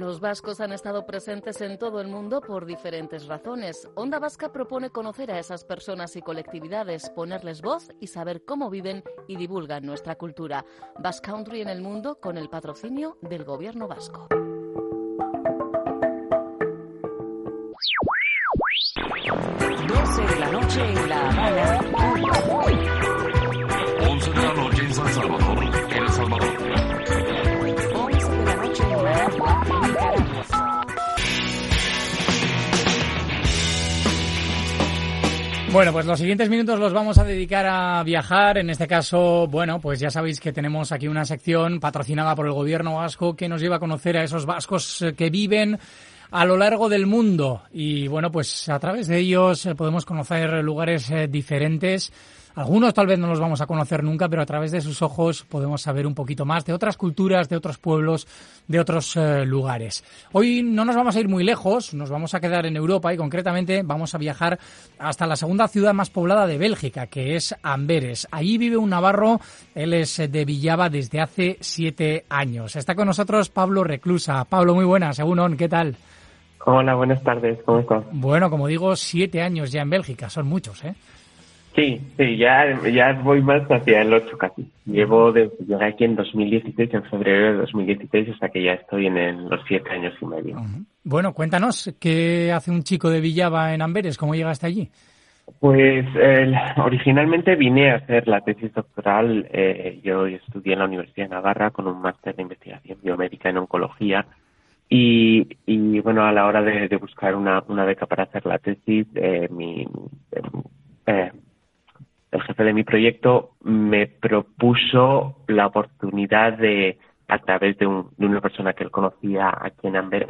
Los vascos han estado presentes en todo el mundo por diferentes razones. Onda Vasca propone conocer a esas personas y colectividades, ponerles voz y saber cómo viven y divulgan nuestra cultura. Basque Country en el mundo con el patrocinio del Gobierno vasco. De la noche en La Habana, Cuba. 11 de la noche en San Salvador, El Salvador. 11 de la noche en Managua, Nicaragua. Bueno, pues los siguientes minutos los vamos a dedicar a viajar. En este caso, bueno, pues ya sabéis que tenemos aquí una sección patrocinada por el Gobierno vasco que nos lleva a conocer a esos vascos que viven a lo largo del mundo. Y bueno, pues a través de ellos podemos conocer lugares diferentes. Algunos tal vez no los vamos a conocer nunca, pero a través de sus ojos podemos saber un poquito más de otras culturas, de otros pueblos, de otros lugares. Hoy no nos vamos a ir muy lejos, nos vamos a quedar en Europa y concretamente vamos a viajar hasta la segunda ciudad más poblada de Bélgica, que es Amberes. Allí vive un navarro, él es de Villava desde hace 7 años. Está con nosotros Pablo Reclusa. Pablo, muy buenas, Egunon, ¿qué tal? Hola, buenas tardes, ¿cómo estás? Bueno, como digo, 7 años ya en Bélgica, son muchos, ¿eh? Sí, ya voy más hacia el 8 casi. Llegué aquí en 2016, en febrero de 2016, hasta que ya estoy en los 7 años y medio. Uh-huh. Bueno, cuéntanos, ¿qué hace un chico de Villava en Amberes? ¿Cómo llegaste allí? Pues originalmente vine a hacer la tesis doctoral. Yo estudié en la Universidad de Navarra con un máster de investigación biomédica en oncología. Y bueno, a la hora de buscar una beca para hacer la tesis, el jefe de mi proyecto me propuso la oportunidad de, a través de una persona que él conocía aquí en Amberes,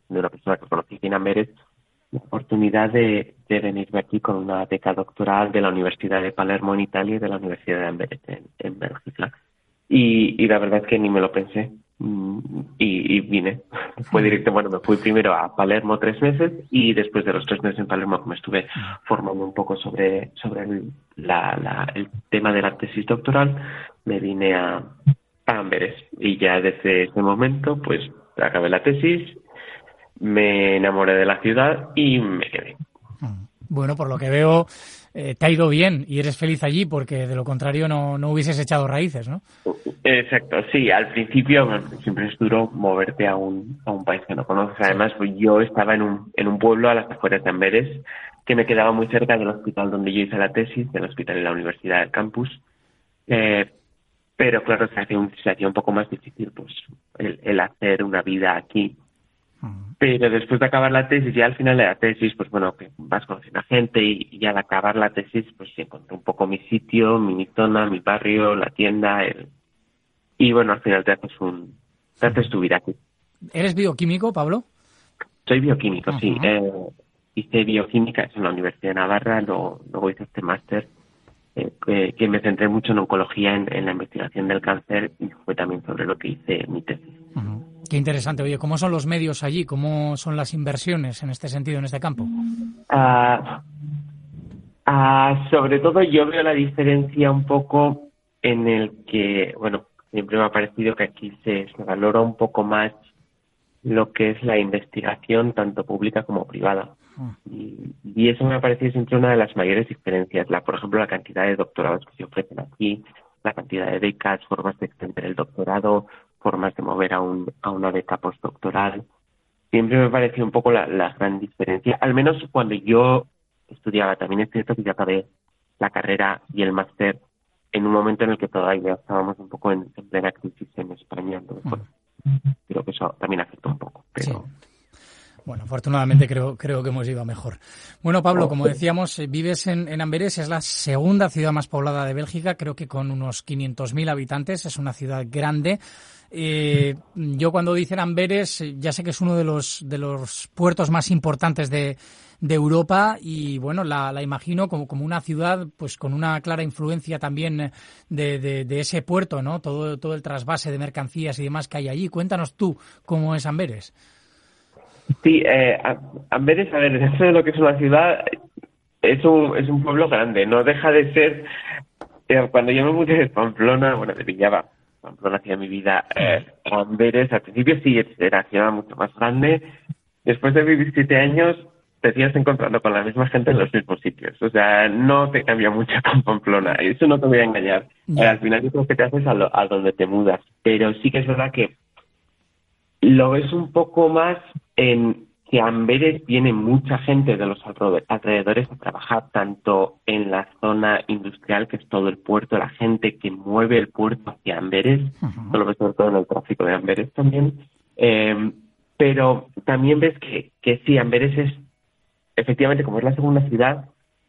la oportunidad de venirme aquí con una beca doctoral de la Universidad de Palermo en Italia y de la Universidad de Amberes en Bélgica. Y la verdad es que ni me lo pensé. Y vine. Fue directo, bueno, me fui primero a Palermo 3 meses y después de los 3 meses en Palermo me estuve formando un poco sobre el tema de la tesis doctoral, me vine a Amberes y ya desde ese momento pues acabé la tesis, me enamoré de la ciudad y me quedé. Bueno, por lo que veo te ha ido bien y eres feliz allí porque de lo contrario no hubieses echado raíces, ¿no? Exacto, sí, al principio siempre es duro moverte a un país que no conoces. Además, yo estaba en un pueblo a las afueras de Amberes que me quedaba muy cerca del hospital donde yo hice la tesis, del hospital de la Universidad del Campus. Pero claro, se hacía un poco más difícil pues el hacer una vida aquí. Pero después de acabar la tesis, ya al final de la tesis, pues bueno, que vas conociendo a gente y al acabar la tesis, pues encontré un poco mi sitio, mi zona, mi barrio, la tienda, y bueno, al final te haces tu vida aquí. ¿Eres bioquímico, Pablo? Soy bioquímico, Uh-huh. Sí. Hice bioquímica en la Universidad de Navarra, luego hice este máster, que me centré mucho en oncología, en la investigación del cáncer, y fue también sobre lo que hice mi tesis. Uh-huh. Qué interesante. Oye, ¿cómo son los medios allí? ¿Cómo son las inversiones en este sentido, en este campo? Sobre todo yo veo la diferencia un poco en el que, bueno, siempre me ha parecido que aquí se valora un poco más lo que es la investigación, tanto pública como privada. Y eso me ha parecido siempre una de las mayores diferencias. Por ejemplo, la cantidad de doctorados que se ofrecen aquí, la cantidad de becas, formas de extender el doctorado, formas de mover a una beca postdoctoral. Siempre me pareció un poco la gran diferencia, al menos cuando yo estudiaba. También es cierto que yo acabé la carrera y el máster en un momento en el que todavía estábamos un poco en plena crisis en España. Entonces, bueno, creo que eso también afectó un poco. Pero... Sí. Bueno, afortunadamente creo que hemos ido mejor. Bueno, Pablo, como decíamos, vives en Amberes, es la segunda ciudad más poblada de Bélgica, creo que con unos 500.000 habitantes, es una ciudad grande. Yo cuando dicen Amberes, ya sé que es uno de los puertos más importantes de Europa y bueno, la imagino como una ciudad pues con una clara influencia también de ese puerto, ¿no? Todo el trasvase de mercancías y demás que hay allí. Cuéntanos tú cómo es Amberes. Sí, Amberes, a ver, dentro de lo que es una ciudad, es un pueblo grande, no deja de ser, cuando yo me mudé de Pamplona, bueno, de Villava, Pamplona hacía mi vida, Amberes, al principio sí era ciudad mucho más grande. Después de vivir 7 años, te sigues encontrando con la misma gente en los mismos sitios. O sea, no te cambia mucho con Pamplona. Eso no te voy a engañar. Al final yo creo que te haces a donde te mudas. Pero sí que es verdad que lo ves un poco más en que a Amberes viene mucha gente de los alrededores a trabajar, tanto en la zona industrial, que es todo el puerto, la gente que mueve el puerto hacia Amberes, eso lo ves sobre todo en el tráfico de Amberes también, pero también ves que sí, Amberes es, efectivamente, como es la segunda ciudad,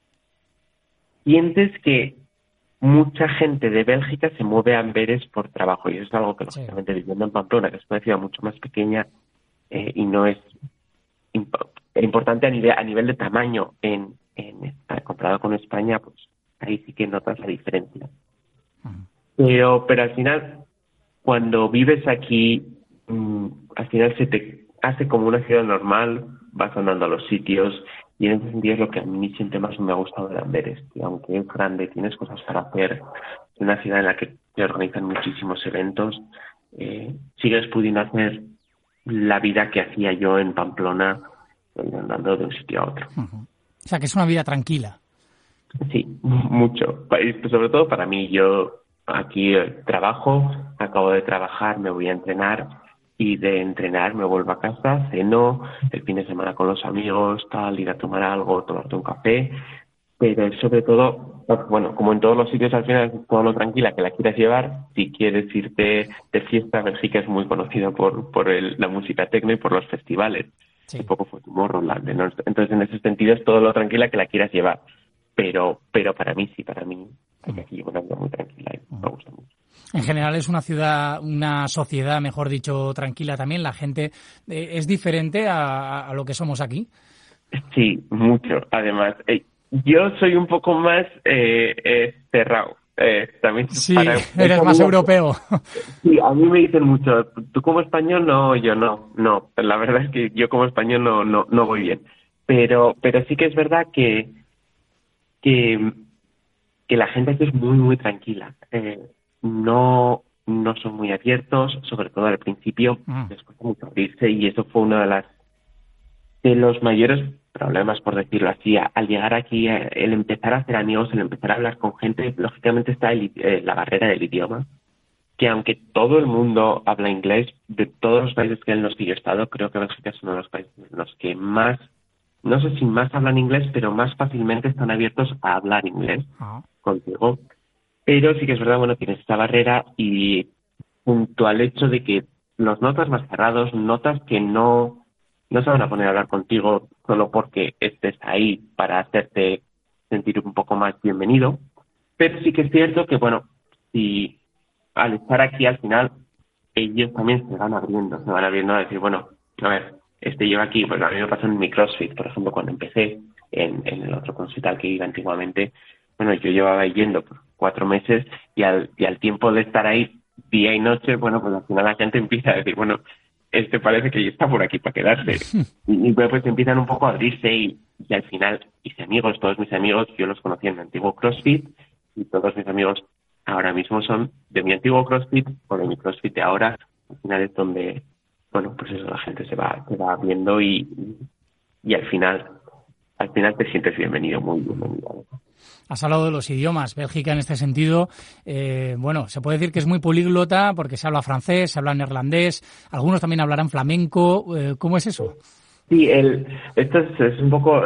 sientes que mucha gente de Bélgica se mueve a Amberes por trabajo, y eso es algo que, lógicamente, viviendo en Pamplona, que es una ciudad mucho más pequeña y no es importante a nivel de tamaño comparado con España, pues ahí sí que notas la diferencia. Pero al final, cuando vives aquí, al final se te hace como una ciudad normal, vas andando a los sitios, y en ese sentido es lo que a mí siempre más me ha gustado de Amberes, que aunque es grande, tienes cosas para hacer, es una ciudad en la que se organizan muchísimos eventos, sigues pudiendo hacer la vida que hacía yo en Pamplona, andando de un sitio a otro. O sea, que es una vida tranquila. Sí, mucho. Sobre todo para mí. Yo aquí trabajo, acabo de trabajar, me voy a entrenar, y de entrenar me vuelvo a casa, ceno, el fin de semana con los amigos, tal, ir a tomar algo, tomarte un café. Pero sobre todo, bueno, como en todos los sitios, al final es todo lo tranquila que la quieras llevar. Si quieres irte de fiesta, Bélgica es muy conocida por la música techno y por los festivales. Sí. Un poco fue Tomorrowland, ¿no? Entonces, en ese sentido, es todo lo tranquila que la quieras llevar. Pero para mí sí, hay que aquí una vida muy tranquila y me gusta mucho. En general es una ciudad, una sociedad, mejor dicho, tranquila también. La gente es diferente a lo que somos aquí. Sí, mucho. Además, yo soy un poco más cerrado. También sí, eres más europeo. Sí, a mí me dicen mucho, tú como español, no, yo no. La verdad es que yo como español no voy bien. Pero sí que es verdad que la gente aquí es muy, muy tranquila. No son muy abiertos, sobre todo al principio, les cuesta mucho abrirse, y eso fue uno de los mayores problemas, por decirlo así. Al llegar aquí, el empezar a hacer amigos, el empezar a hablar con gente, lógicamente está la barrera del idioma, que aunque todo el mundo habla inglés, de todos los países en los que yo he estado, creo que Bélgica es uno de los países en los que más, no sé si más hablan inglés, pero más fácilmente están abiertos a hablar inglés contigo. Pero sí que es verdad, bueno, tienes esta barrera, y junto al hecho de que los notas más cerrados, notas que no se van a poner a hablar contigo solo porque estés ahí para hacerte sentir un poco más bienvenido. Pero sí que es cierto que, bueno, si al estar aquí al final, ellos también se van abriendo a decir, bueno, a ver, lleva aquí, pues a mí me pasó en mi CrossFit, por ejemplo, cuando empecé en el otro CrossFit al que iba antiguamente. Bueno, yo llevaba yendo por 4 meses, y al tiempo de estar ahí día y noche, bueno, pues al final la gente empieza a decir, bueno, parece que ya está por aquí para quedarse. Y pues empiezan un poco a abrirse, y al final hice amigos, todos mis amigos, yo los conocí en mi antiguo CrossFit, y todos mis amigos ahora mismo son de mi antiguo CrossFit o de mi CrossFit de ahora. Al final es donde, bueno, pues eso, la gente se va abriendo, y al final te sientes bienvenido, muy bienvenido. Has hablado de los idiomas. Bélgica, en este sentido, bueno, se puede decir que es muy políglota porque se habla francés, se habla neerlandés, algunos también hablarán flamenco. ¿Cómo es eso? Sí, esto es un poco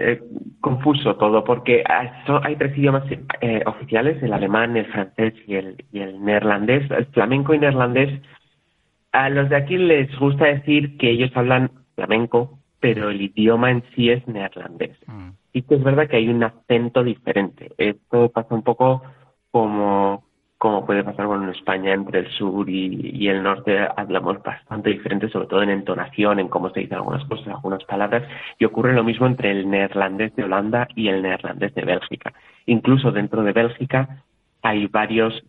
confuso todo, porque hay 3 idiomas oficiales: el alemán, el francés y el neerlandés. El flamenco y neerlandés, a los de aquí les gusta decir que ellos hablan flamenco, pero el idioma en sí es neerlandés. Sí que es verdad que hay un acento diferente. Esto pasa un poco como puede pasar, bueno, en España, entre el sur y el norte hablamos bastante diferente, sobre todo en entonación, en cómo se dicen algunas cosas, algunas palabras, y ocurre lo mismo entre el neerlandés de Holanda y el neerlandés de Bélgica. Incluso dentro de Bélgica hay varios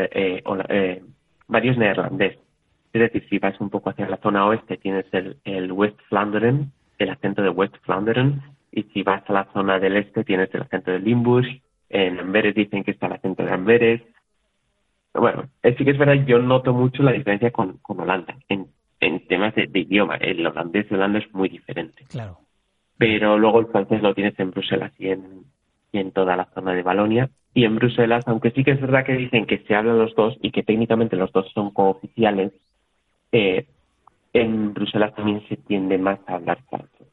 neerlandés. Es decir, si vas un poco hacia la zona oeste, tienes el West Vlaanderen, el acento de West Vlaanderen, y si vas a la zona del este, tienes el acento de Limburg. En Amberes dicen que está el acento de Amberes. bueno, sí que es verdad, yo noto mucho la diferencia con Holanda en temas de idioma. El holandés de Holanda es muy diferente. Claro. Pero luego el francés lo tienes en Bruselas y en toda la zona de Valonia. Y en Bruselas, aunque sí que es verdad que dicen que se hablan los dos y que técnicamente los dos son cooficiales, en Bruselas también se tiende más a hablar francés.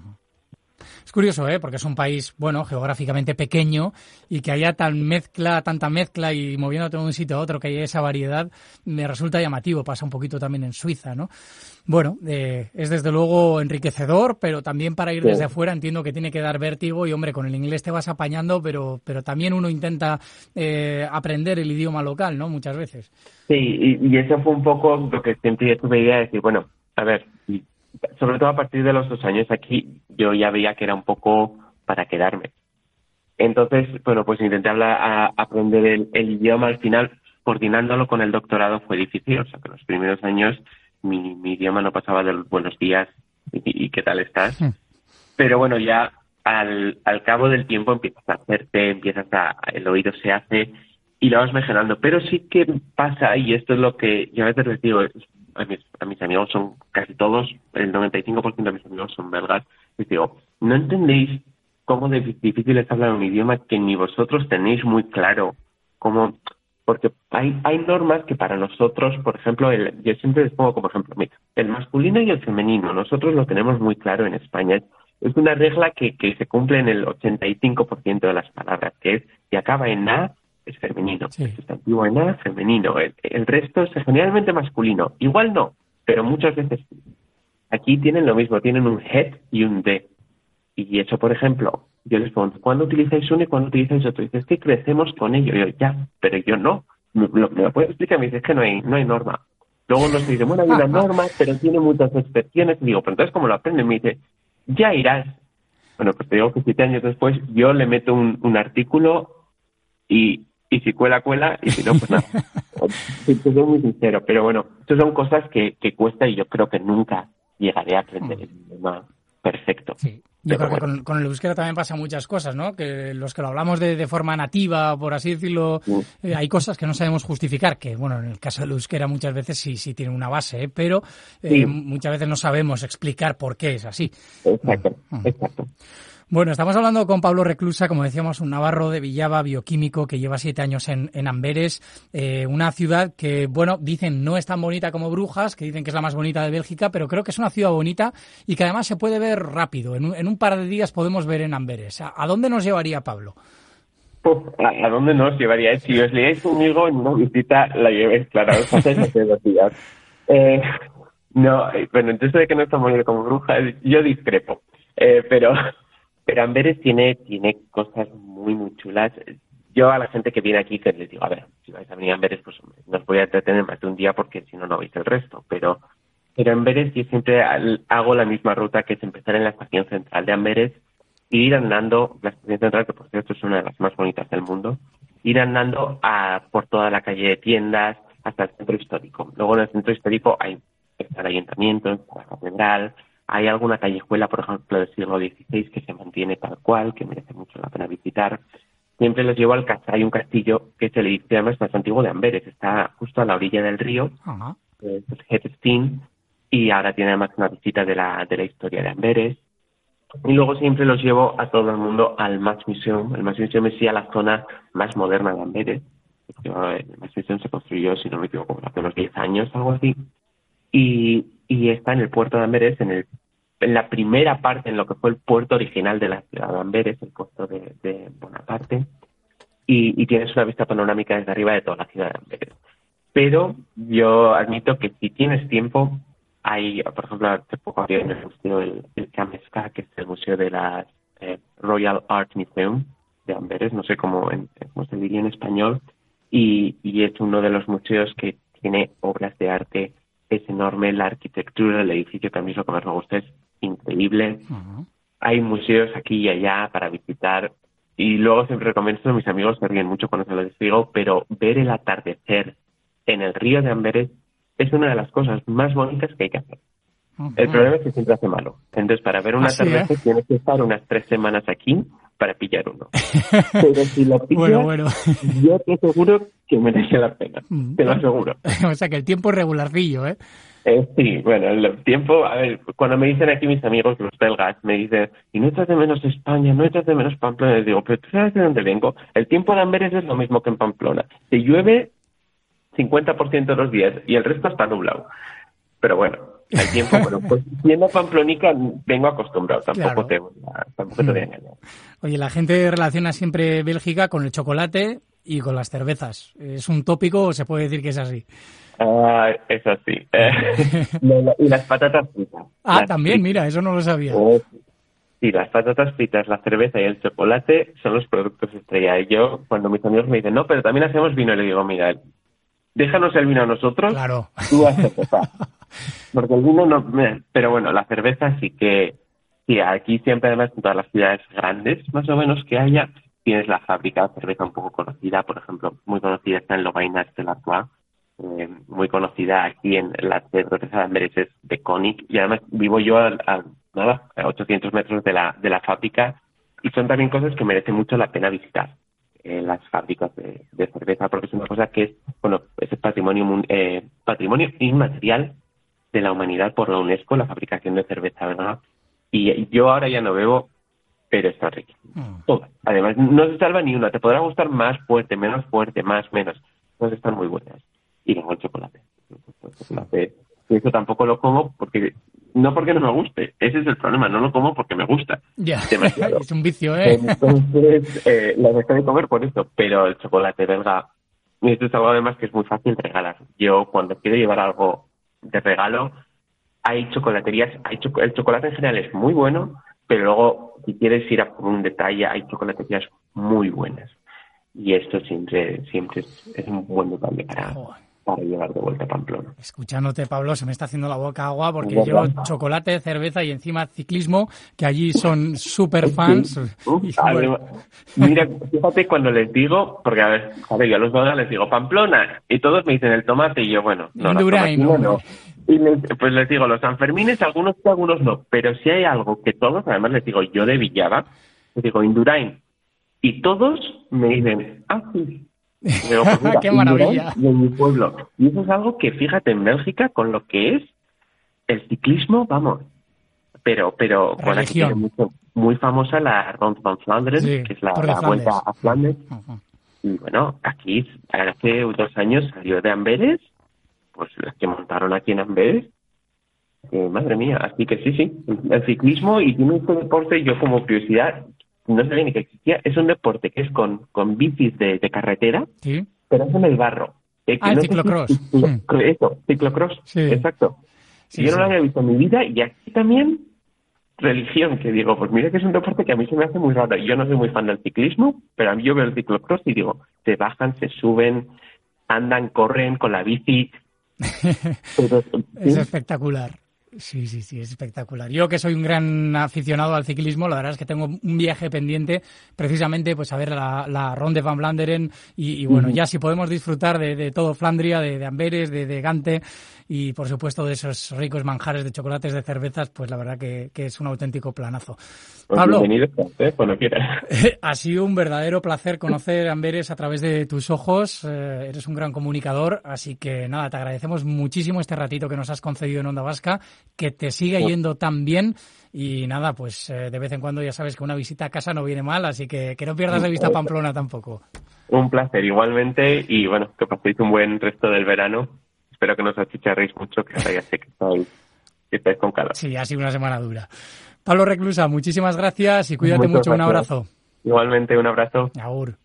Es curioso, porque es un país, bueno, geográficamente pequeño y que haya tanta mezcla y moviéndote de un sitio a otro, que haya esa variedad, me resulta llamativo. Pasa un poquito también en Suiza, ¿no? Bueno, es desde luego enriquecedor, pero también para ir desde afuera entiendo que tiene que dar vértigo y, hombre, con el inglés te vas apañando, pero también uno intenta aprender el idioma local, ¿no? Muchas veces. Sí, y eso fue un poco lo que siempre tuve idea de decir, bueno, a ver, sobre todo a partir de los 2 años aquí, yo ya veía que era un poco para quedarme. Entonces, bueno, pues intenté aprender el idioma. Al final, coordinándolo con el doctorado fue difícil. O sea, que los primeros años mi idioma no pasaba de los buenos días y qué tal estás. Pero bueno, ya al cabo del tiempo empiezas a hacerte, el oído se hace y lo vas mejorando. Pero sí que pasa, y esto es lo que yo a veces les digo, a mis amigos son casi todos, el 95% de mis amigos son belgas, les digo, ¿no entendéis cómo difícil es hablar un idioma que ni vosotros tenéis muy claro? Cómo, porque hay normas que para nosotros, por ejemplo, yo siempre les pongo como ejemplo, mira, el masculino y el femenino, nosotros lo tenemos muy claro en España. Es una regla que se cumple en el 85% de las palabras, que es, si acaba en A, es femenino. Sí. El sustantivo en A, femenino. El resto es generalmente masculino. Igual no, pero muchas veces sí. Aquí tienen lo mismo, tienen un head y un de. Y eso, por ejemplo, yo les pregunto, ¿cuándo utilizáis uno y cuándo utilizáis otro? Y dices, es que crecemos con ello. Y yo, ya, pero yo no. ¿Me lo puedes explicar? Me dices que no hay norma. Luego nos dice, bueno, hay una norma, pero tiene muchas excepciones. Y digo, pero entonces, ¿cómo lo aprenden? Me dice, ya irás. Bueno, pues te digo que 7 años después yo le meto un artículo y si cuela, y si no, pues nada. Soy muy sincero, pero bueno, estas son cosas que cuesta y yo creo que nunca llegaré a aprender el idioma perfecto. Sí. Yo creo que con el euskera también pasa muchas cosas, ¿no? Que los que lo hablamos de forma nativa, por así decirlo, hay cosas que no sabemos justificar, que, bueno, en el caso del euskera muchas veces sí tiene una base, pero muchas veces no sabemos explicar por qué es así. Exacto. Bueno, estamos hablando con Pablo Reclusa, como decíamos, un navarro de Villava, bioquímico, que lleva 7 años en Amberes, una ciudad que, bueno, dicen no es tan bonita como Brujas, que dicen que es la más bonita de Bélgica, pero creo que es una ciudad bonita y que además se puede ver rápido. En un par de días podemos ver en Amberes. ¿A dónde nos llevaría Pablo? ¿A dónde nos llevaría? Si os liáis conmigo en una visita, la llevéis, claro, os pasáis hace 2 días. No, bueno, entonces de que no es tan bonito como Brujas, yo discrepo, pero Amberes tiene cosas muy, muy chulas. Yo a la gente que viene aquí que les digo, a ver, si vais a venir a Amberes, pues no os voy a entretener más de un día porque si no, no veis el resto. Pero Amberes yo siempre hago la misma ruta, que es empezar en la estación central de Amberes y ir andando, la estación central, que por cierto es una de las más bonitas del mundo, ir andando por toda la calle de tiendas hasta el centro histórico. Luego en el centro histórico está el ayuntamiento, está la catedral. Hay alguna callejuela, por ejemplo, del siglo XVI que se mantiene tal cual, que merece mucho la pena visitar. Siempre los llevo al castillo. Hay un castillo que es el edificio además más antiguo de Amberes. Está justo a la orilla del río, es Hetstein, y ahora tiene además una visita de la historia de Amberes. Y luego siempre los llevo a todo el mundo al Match Museum. El Match Museum es sí a la zona más moderna de Amberes. El Match Museum se construyó, si no me equivoco, hace unos 10 años, algo así. Y está en el puerto de Amberes, en la primera parte, en lo que fue el puerto original de la ciudad de Amberes, el puerto de Bonaparte, y tienes una vista panorámica desde arriba de toda la ciudad de Amberes. Pero yo admito que si tienes tiempo, hay, por ejemplo, hace poco había en el museo el Kameska, que es el museo de la Royal Art Museum de Amberes, no sé cómo se diría en español, y es uno de los museos que tiene obras de arte. Es enorme, la arquitectura del edificio, que a mí es lo que más me gusta, es increíble. Hay museos aquí y allá para visitar, y luego siempre recomiendo a mis amigos, se ríen mucho cuando se lo digo, pero ver el atardecer en el río de Amberes es una de las cosas más bonitas que hay que hacer. El problema es que siempre hace malo. Entonces, para ver un atardecer tienes que estar unas 3 semanas aquí, para pillar uno. Pero si lo pillas, Bueno. yo te aseguro que merece la pena. Te lo aseguro. O sea que el tiempo es regularcillo, ¿eh? Sí, bueno, el tiempo, a ver, cuando me dicen aquí mis amigos, los belgas, me dicen, y no echas de menos España, no echas de menos Pamplona, les digo, pero ¿tú sabes de dónde vengo? El tiempo de Amberes es lo mismo que en Pamplona. Se llueve 50% de los días y el resto está nublado. Pero bueno, el tiempo, bueno, pues siendo pamplonica vengo acostumbrado, tampoco te voy a engañar. Oye, la gente relaciona siempre Bélgica con el chocolate y con las cervezas. ¿Es un tópico o se puede decir que es así? Es así. Y las patatas fritas. También, mira, eso no lo sabía. Sí, las patatas fritas, la cerveza y el chocolate son los productos estrella. Y yo, cuando mis amigos me dicen, no, pero también hacemos vino, le digo, mira, déjanos el vino a nosotros, claro. Tú haces cerveza. Porque el vino no... Pero bueno, la cerveza sí que... Sí, aquí siempre, además, en todas las ciudades grandes, más o menos, que haya, tienes la fábrica de cerveza un poco conocida. Por ejemplo, muy conocida está en Lovaina de l'Artois, muy conocida aquí en la cerveza de Amberes de Konig. Y además vivo yo a 800 metros de la fábrica, y son también cosas que merece mucho la pena visitar. Las fábricas de cerveza, porque es una cosa que es, bueno, es el patrimonio inmaterial de la humanidad por la UNESCO, la fabricación de cerveza, ¿verdad? Y yo ahora ya no bebo, pero está rico. Todas. Además, no se salva ni una. Te podrá gustar más fuerte, menos fuerte, más, menos. Todas están muy buenas. Y luego el chocolate. Eso tampoco lo como porque no me guste. Ese es el problema. No lo como porque me gusta. Ya, es un vicio, ¿eh? Entonces, la dejé de comer por eso. Pero el chocolate belga, esto es algo además que es muy fácil regalar. Yo cuando quiero llevar algo de regalo, hay chocolaterías, el chocolate en general es muy bueno, pero luego si quieres ir a por un detalle, hay chocolaterías muy buenas. Y esto siempre es un buen detalle para llevar de vuelta a Pamplona. Escuchándote, Pablo, se me está haciendo la boca agua porque yo chocolate, cerveza y encima ciclismo, que allí son súper fans. Mira, fíjate cuando les digo, porque a ver, yo a los belgas les digo Pamplona y todos me dicen el tomate y yo, bueno, no, no. Y pues les digo, los Sanfermines, algunos sí, algunos no, pero si hay algo que todos, además les digo, yo de Villava, les digo Indurain, y todos me dicen, sí. Digo, pues mira, ¡qué maravilla! Y en mi pueblo. Y eso es algo que, fíjate, en Bélgica, con lo que es el ciclismo, vamos, pero con aquí tiene muy famosa la Ronde van Vlaanderen, que es la vuelta a Flandes. Y bueno, aquí, hace 2 años salió de Amberes, pues las que montaron aquí en Amberes, madre mía, así que sí, el ciclismo, y tiene este deporte, yo como curiosidad, no sabía ni que existía, es un deporte que es con bicis de carretera, ¿sí? Pero es en el barro. El ciclocross. Eso, ciclocross, sí. Exacto. Sí, yo no lo había visto en mi vida, y aquí también religión, que digo, pues mira que es un deporte que a mí se me hace muy raro. Yo no soy muy fan del ciclismo, pero a mí yo veo el ciclocross y digo, se bajan, se suben, andan, corren con la bici. Pero, ¿sí? Es espectacular. Sí, es espectacular. Yo que soy un gran aficionado al ciclismo, la verdad es que tengo un viaje pendiente precisamente pues a ver la Ronde van Vlaanderen y bueno, ya si podemos disfrutar de todo Flandria, de Amberes, de Gante y por supuesto de esos ricos manjares de chocolates, de cervezas, pues la verdad que es un auténtico planazo. Pablo, bienvenido cuando quieras. Ha sido un verdadero placer conocer Amberes a través de tus ojos. Eres un gran comunicador, así que nada, te agradecemos muchísimo este ratito que nos has concedido en Onda Vasca, que te siga yendo tan bien y nada, pues de vez en cuando ya sabes que una visita a casa no viene mal, así que no pierdas de vista Pamplona tampoco. Un placer igualmente y bueno, que paséis un buen resto del verano. Espero que no os achicharréis mucho, que ahora ya sé que estáis con calor. Sí, ha sido una semana dura. Pablo Reclusa, muchísimas gracias y cuídate mucho. Un abrazo. Igualmente, un abrazo. Agur.